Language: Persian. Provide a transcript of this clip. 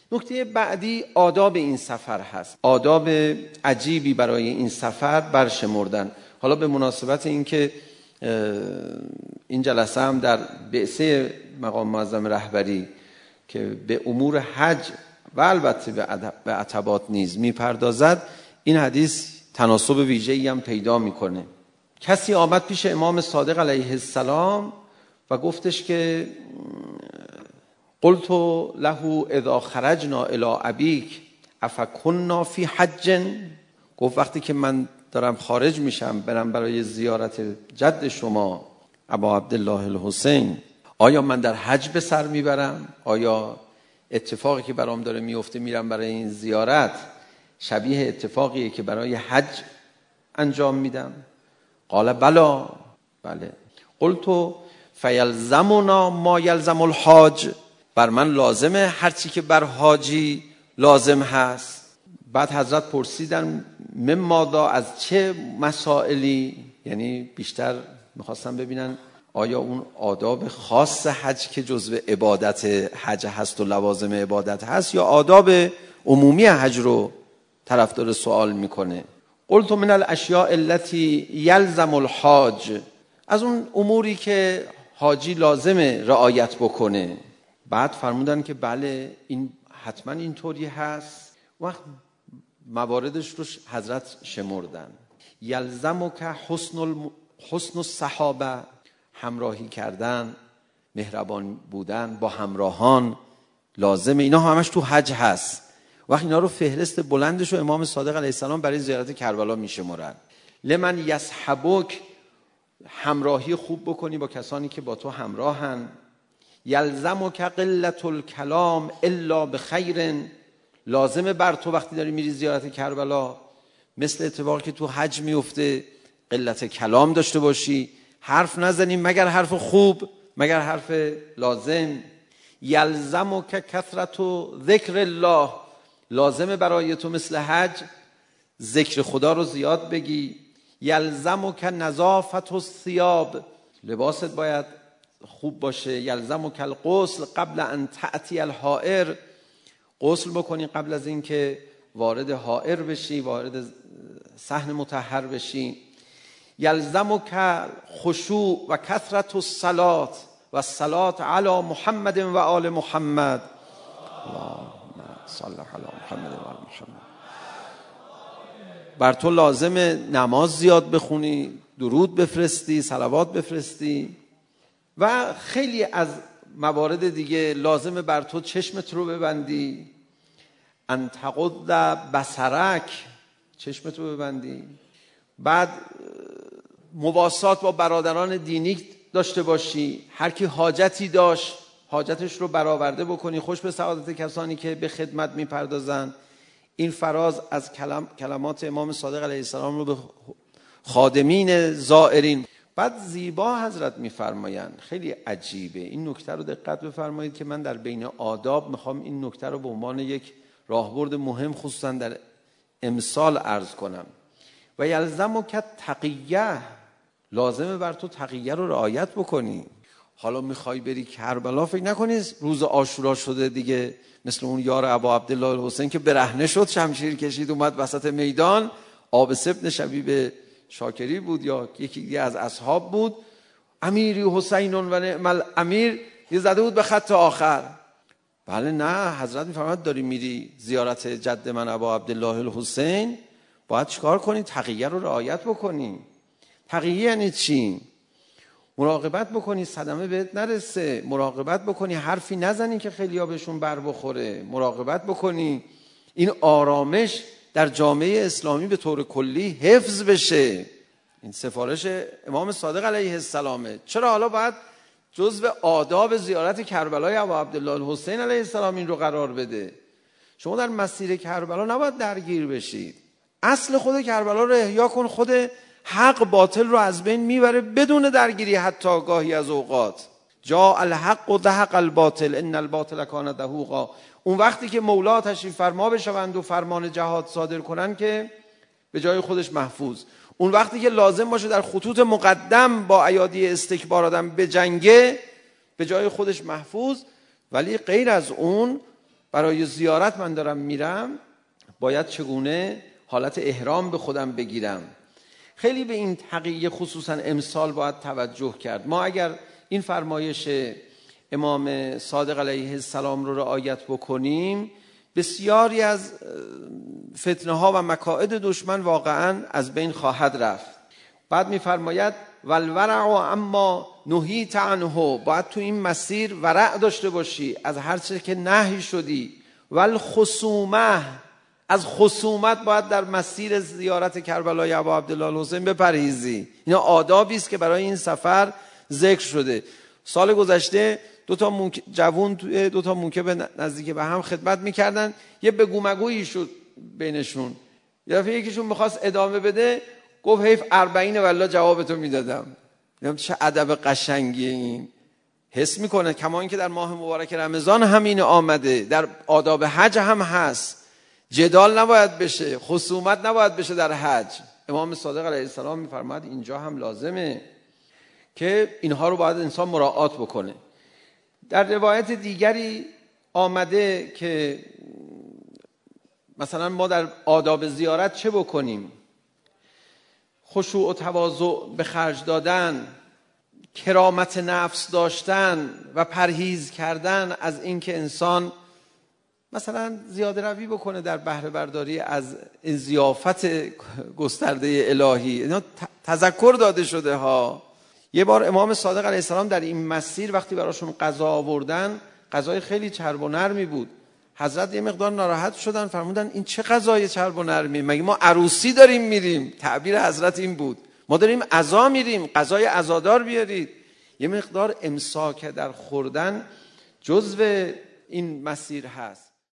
نکته بعدی آداب این سفر هست. آداب عجیبی برای این سفر برشمردن. حالا به مناسبت این که این جلسه هم در بعثه مقام معظم رهبری که به امور حج و البته به عتبات نیز میپردازد، این حدیث تناسب ویژه‌ای هم پیدا میکنه. کسی آمد پیش امام صادق علیه السلام و گفتش که قلت له اذا خرجنا الی ابیک افکنا فی حج. گفت وقتی که من دارم خارج میشم برم برای زیارت جد شما ابا عبدالله الحسین، آیا من در حج به سر میبرم؟ آیا اتفاقی که برام داره میفته میرم برای این زیارت شبیه اتفاقیه که برای حج انجام میدم؟ قال بلا، بله. قلت فیلزمنا ما یلزم الحاج، بر من لازمه هرچی که بر حاجی لازم هست. بعد حضرت پرسیدن ممادا، از چه مسائلی؟ یعنی بیشتر میخواستم ببینن آیا اون آداب خاص حج که جزو عبادت حج هست و لوازم عبادت هست یا آداب عمومی حج رو طرفدار سوال میکنه. قلت من الاشیاء التي یلزم الحاج، از اون اموری که حاجی لازمه رعایت بکنه. بعد فرمودن که بله این حتما اینطوری هست. وقت مواردش رو حضرت شمردن. یلزمک حسن الصحابه، همراهی کردن، مهربان بودن با همراهان لازمه. اینا همش تو حج هست. وقت اینا رو فهرست بلندش رو امام صادق علیه السلام برای زیارت کربلا میشمرن. لمن یصحبک، همراهی خوب بکنی با کسانی که با تو همراهن. یلزمک قلة الکلام الا بخیر، لازمه بر تو وقتی داری میری زیارت کربلا مثل اتفاقی که تو حج میفته قلت کلام داشته باشی، حرف نزنی مگر حرف خوب، مگر حرف لازم. یلزمک کثرت ذکر الله، لازمه برای تو مثل حج ذکر خدا رو زیاد بگی. یلزمک نظافت الثیاب، لباست باید خوب باشه. یلزمک الغسل قبل ان تأتی الحائر، غسل بکنی قبل از این که وارد حائر بشی، وارد صحن مطهر بشی. یلزمک خشوع و کثرت الصلاة و الصلاة علی محمد و آل محمد. اللهم صل علی محمد و آل محمد. بر تو لازمه نماز زیاد بخونی، درود بفرستی، صلوات بفرستی و خیلی از موارد دیگه. لازمه بر تو چشمت رو ببندی، ان تغض بصرک، چشمت رو ببندی. بعد مواسات با برادران دینی داشته باشی، هر کی حاجتی داشت حاجتش رو برآورده بکنی، خوش به سعادت کسانی که به خدمت میپردازن. این فراز از کلمات امام صادق علیه السلام رو به خادمین زائرین. بعد زیبا حضرت میفرمایند، خیلی عجیبه این نکته رو دقت بفرمایید که من در بین آداب میخوام این نکته رو به عنوان یک راهبرد مهم خصوصا در امسال عرض کنم. و یلزمک تقیه، لازمه بر تو تقیه رو رعایت بکنی. حالا میخوای بری کربلا، فکر نکنی روز عاشورا شده دیگه مثل اون یار ابا عبدالله الحسین که برهنه شد، شمشیر کشید اومد وسط میدان. عابس ابن شبیب شاکری بود یا یکی دیگه از اصحاب بود، امیری حسین و نعم الامیر، یه زده بود به خط آخر. بله نه، حضرت میفرماد داری میری زیارت جد من ابا عبدالله الحسین باید چیکار کنی؟ تقیه رو رعایت بکنی. تقیه یعنی چی؟ مراقبت بکنی صدمه بهت نرسه، مراقبت بکنی حرفی نزنی که خیلی ها بهشون بر بخوره، مراقبت بکنی این آرامش در جامعه اسلامی به طور کلی حفظ بشه. این سفارش امام صادق علیه السلامه. چرا حالا باید جزو آداب زیارت کربلای ابا عبدالله الحسین علیه السلام این رو قرار بده؟ شما در مسیر کربلا نباید درگیر بشید. اصل خود کربلا رو احیا کن، خود حق باطل رو از بین میبره بدون درگیری حتی گاهی از اوقات. جاء الحق و ذهق الباطل ان الباطل کان زهوقا. اون وقتی که مولا تشریف فرما بشوند و فرمان جهاد صادر کنن که به جای خودش محفوظ. اون وقتی که لازم باشه در خطوط مقدم با ایادی استکبار آدم به جنگه به جای خودش محفوظ. ولی غیر از اون برای زیارت من دارم میرم، باید چگونه حالت احرام به خودم بگیرم. خیلی به این تقیه خصوصا امسال باید توجه کرد. ما اگر این فرمایش امام صادق علیه السلام رو رعایت بکنیم، بسیاری از فتنه ها و مکائد دشمن واقعا از بین خواهد رفت. بعد میفرماید والورع اما نهیت عنه، باید تو این مسیر ورع داشته باشی از هر چه که نهی شدی. والخصومه، از خصومت باید در مسیر زیارت کربلای ابا عبدالله الحسین بپرهیزی. اینا آدابی است که برای این سفر ذکر شده. سال گذشته جوون توی 2 موکه به نزدیک به هم خدمت میکردن، یه بگو مگویی شد بینشون. یه دفعه یکیشون میخواست ادامه بده، گفت حیف 40 والله جوابتو میدادم. چه ادب قشنگیه این. حس میکنه کما اینکه در ماه مبارک رمضان همین آمده، در آداب حج هم هست. جدال نباید بشه، خصومت نباید بشه در حج. امام صادق علیه السلام میفرماید اینجا هم لازمه که اینها رو باید انسان مراعات بکنه. در روایت دیگری آمده که مثلا ما در آداب زیارت چه بکنیم؟ خشوع و تواضع به خرج دادن، کرامت نفس داشتن و پرهیز کردن از اینکه انسان مثلا زیاده روی بکنه در بهره برداری از ضیافت گسترده الهی. اینا تذکر داده شده ها. یه بار امام صادق علیه السلام در این مسیر وقتی براشون غذا آوردن، غذای خیلی چرب و نرمی بود. حضرت یه مقدار ناراحت شدن، فرمودن این چه غذای چرب و نرمی؟ مگه ما عروسی داریم میریم؟ تعبیر حضرت این بود، ما داریم عزا میریم، غذای عزادار بیارید. یه مقدار امساک در خوردن جزو این مسیر هست.